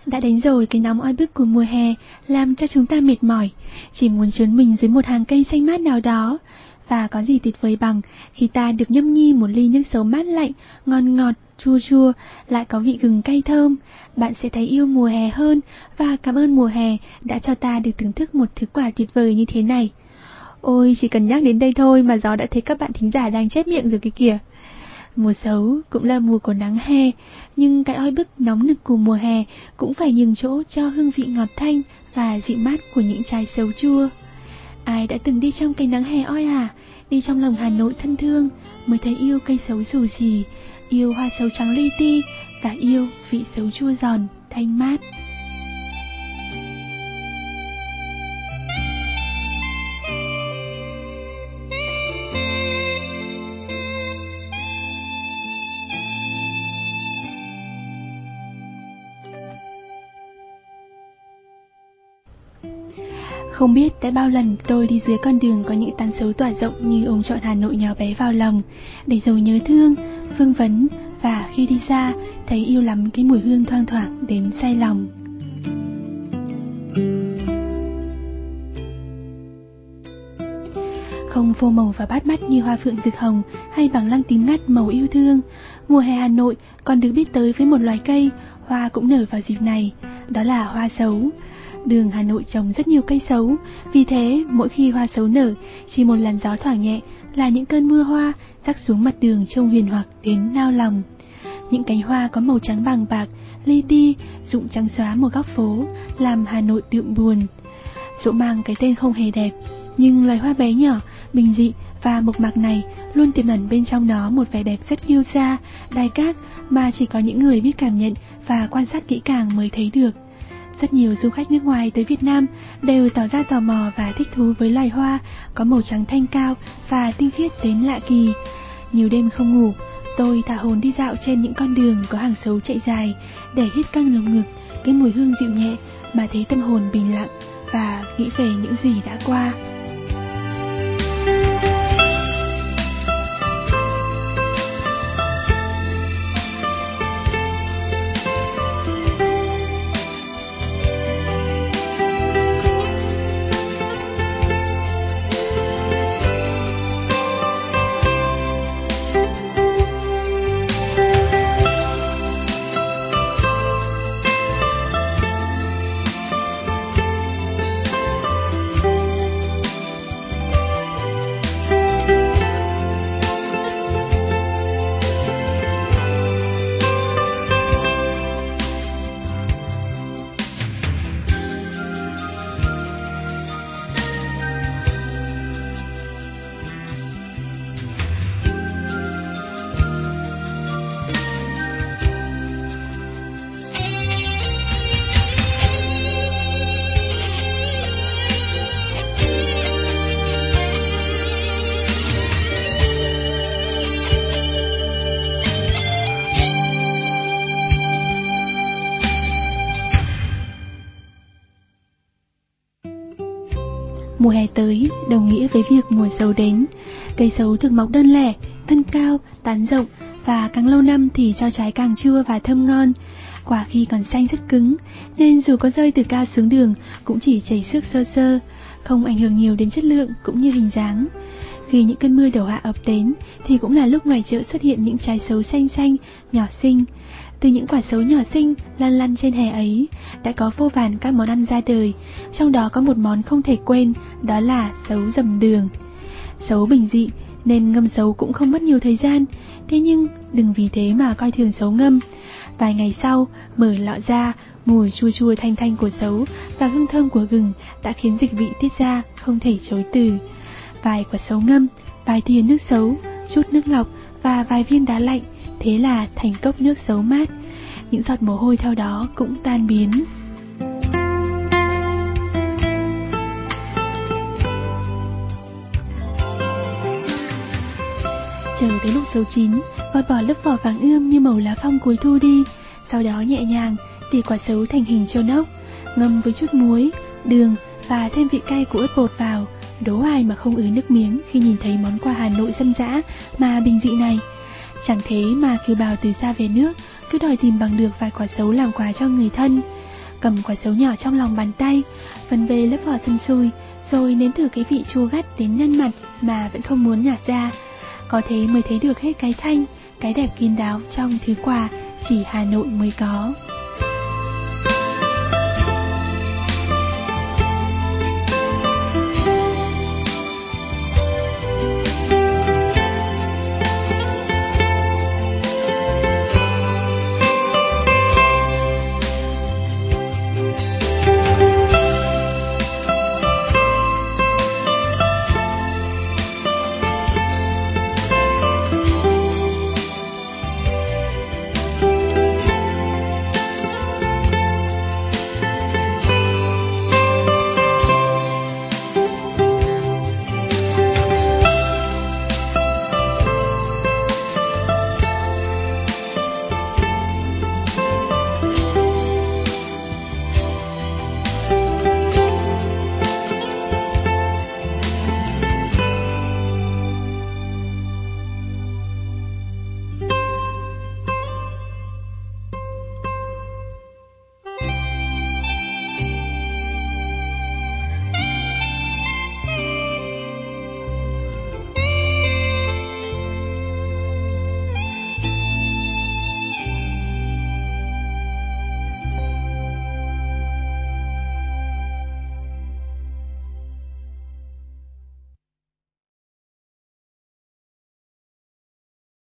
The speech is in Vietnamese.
Đã đến rồi, cái nóng oi bức của mùa hè làm cho chúng ta mệt mỏi, chỉ muốn trốn mình dưới một hàng cây xanh mát nào đó. Và có gì tuyệt vời bằng khi ta được nhâm nhi một ly nước sấu mát lạnh, ngon ngọt, chua chua, lại có vị gừng cay thơm. Bạn sẽ thấy yêu mùa hè hơn và cảm ơn mùa hè đã cho ta được thưởng thức một thứ quà tuyệt vời như thế này. Ôi, chỉ cần nhắc đến đây thôi mà Gió đã thấy các bạn thính giả đang chép miệng rồi kìa kìa. Mùa sấu cũng là mùa của nắng hè, nhưng cái oi bức nóng nực của mùa hè cũng phải nhường chỗ cho hương vị ngọt thanh và dịu mát của những trái sấu chua. Ai đã từng đi trong cái nắng hè oi ả, đi trong lòng Hà Nội thân thương, mới thấy yêu cây sấu dù gì, yêu hoa sấu trắng li ti và yêu vị sấu chua giòn, thanh mát. Không biết đã bao lần tôi đi dưới con đường có những tán sấu tỏa rộng như ôm trọn Hà Nội nhỏ bé vào lòng, để rồi nhớ thương, vương vấn, và khi đi xa thấy yêu lắm cái mùi hương thoang thoảng đến say lòng. Không phô màu và bắt mắt như hoa phượng rực hồng hay bằng lăng tím ngắt màu yêu thương, mùa hè Hà Nội còn được biết tới với một loài cây, hoa cũng nở vào dịp này, đó là hoa sấu. Đường Hà Nội trồng rất nhiều cây sấu, vì thế mỗi khi hoa sấu nở, chỉ một làn gió thoảng nhẹ là những cơn mưa hoa rắc xuống mặt đường trông huyền hoặc đến nao lòng. Những cánh hoa có màu trắng vàng bạc, li ti, rụng trắng xóa một góc phố, làm Hà Nội đượm buồn. Dẫu mang cái tên không hề đẹp, nhưng loài hoa bé nhỏ, bình dị và mộc mạc này luôn tiềm ẩn bên trong nó một vẻ đẹp rất kiêu sa, đai cát mà chỉ có những người biết cảm nhận và quan sát kỹ càng mới thấy được. Rất nhiều du khách nước ngoài tới Việt Nam đều tỏ ra tò mò và thích thú với loài hoa có màu trắng thanh cao và tinh khiết đến lạ kỳ. Nhiều đêm không ngủ, tôi thả hồn đi dạo trên những con đường có hàng sấu chạy dài để hít căng lồng ngực cái mùi hương dịu nhẹ mà thấy tâm hồn bình lặng và nghĩ về những gì đã qua. Mùa hè tới đồng nghĩa với việc mùa sấu đến. Cây sấu thường mọc đơn lẻ, thân cao, tán rộng và càng lâu năm thì cho trái càng chua và thơm ngon. Quả khi còn xanh rất cứng, nên dù có rơi từ cao xuống đường cũng chỉ chảy xước sơ sơ, không ảnh hưởng nhiều đến chất lượng cũng như hình dáng. Khi những cơn mưa đổ hạ ập đến thì cũng là lúc ngoài chợ xuất hiện những trái sấu xanh xanh, nhỏ xinh. Từ những quả sấu nhỏ xinh lăn lăn trên hè ấy đã có vô vàn các món ăn ra đời, trong đó có một món không thể quên, đó là sấu dầm đường. Sấu bình dị nên ngâm sấu cũng không mất nhiều thời gian, thế nhưng đừng vì thế mà coi thường sấu ngâm. Vài ngày sau, mở lọ ra, mùi chua chua thanh thanh của sấu và hương thơm của gừng đã khiến dịch vị tiết ra không thể chối từ. Vài quả sấu ngâm, vài thìa nước sấu, chút nước lọc và vài viên đá lạnh, thế là thành cốc nước sấu mát. Những giọt mồ hôi theo đó cũng tan biến. Chờ tới lúc sấu chín, gọt bỏ lớp vỏ vàng ươm như màu lá phong cuối thu đi. Sau đó nhẹ nhàng tỉ quả sấu thành hình trâu ốc, ngâm với chút muối, đường và thêm vị cay của ớt bột vào. Đố ai mà không ứa nước miếng khi nhìn thấy món quà Hà Nội dân dã mà bình dị này. Chẳng thế mà kiều bào từ xa về nước cứ đòi tìm bằng được vài quả sấu làm quà cho người thân. cầm quả sấu nhỏ trong lòng bàn tay, vần về lớp vỏ sần sùi, rồi nếm thử cái vị chua gắt đến nhăn mặt mà vẫn không muốn nhả ra. Có thế mới thấy được hết cái thanh, cái đẹp kín đáo trong thứ quà chỉ Hà Nội mới có.